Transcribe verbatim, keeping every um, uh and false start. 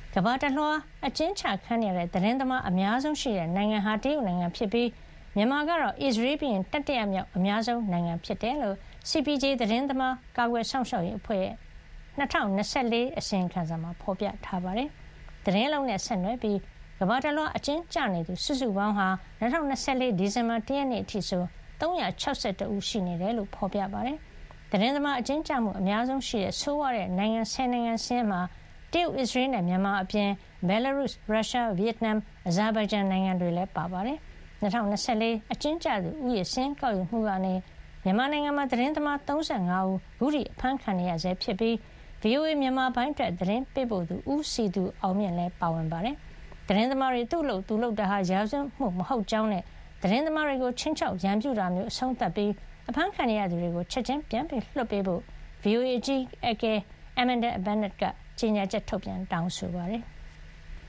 ကမ္ဘာတလွှားအကျဉ်းချခံရတဲ့သတင်းသမားအများဆုံးရှိတဲ့နိုင်ငံဟာတရုတ်နိုင်ငံဖြစ်ပြီးမြန်မာကတော့အစ္စရေးပြီးရင်တတိယမြောက်အများဆုံးနိုင်ငံဖြစ်တယ်လို့ စီ ပီ ဂျေ သတင်းသမားကာကွယ်စောင့်ရှောက်ရေးအဖွဲ့ရဲ့၂၀၂၄ အစီရင်ခံစာမှာဖော်ပြထားပါတယ်။သတင်းအလုံးနဲ့ဆက်နွယ်ပြီးကမ္ဘာတလွှားအကျဉ်းကျနေသူစုစုပေါင်းဟာ၂၀၂၄ ဒီဇင်ဘာ၁ရက်နေ့အထိဆို၃၆၁ဦးရှိနေတယ်လို့ဖော်ပြပါတယ်။သတင်းသမားအကျဉ်းကျမှုအများဆုံးရှိတဲ့ဆိုးဝါးတဲ့နိုင်ငံ၁၀နိုင်ငံစာရင်းမှာတရုတ်၊အစ္စရေးနဲ့မြန်မာအပြင်ဘယ်လာရုစ်၊ရုရှား၊ဗီယက်နမ်၊အဇာဘိုင်ဂျန်နိုင်ငံတွေလည်းပါပါတယ်။၂၀၂၄အကျဉ်းကျသူဦးရေစာရင်းကောက်ယူမှုကနေမြန်မာနိုင်ငံမှာသတင်းသမား၃၅ဦးခုထိအဖမ်းခံနေရဆဲဖြစ်ပြီး ဗွီအိုအေ မြန်မာပိုင်းအတွက်သတင်းပေးပို့သူဦးစည်သူအောင်မြင့်လည်းပါဝင်ပါတယ်။သတင်းသမားတွေသူ့လုပ်သူလုပ်တာဟာရာဇဝတ်မှုမဟုတ်ကြောင်းနဲ့သတင်းသမားတွေကိုချင်းချောက်ရန်ပြုတာမျိုးအဆုံးသတ်ပြီးအဖမ်းခံရသူတွေကိုချက်ချင်းပြန်ပြီးလွှတ်ပေးဖို့ ဗွီအိုအေ အကြီးအကဲ Amanda Bennett ကကြေညာချက်ထုတ်ပြန်တောင်းဆိုပါတယ်။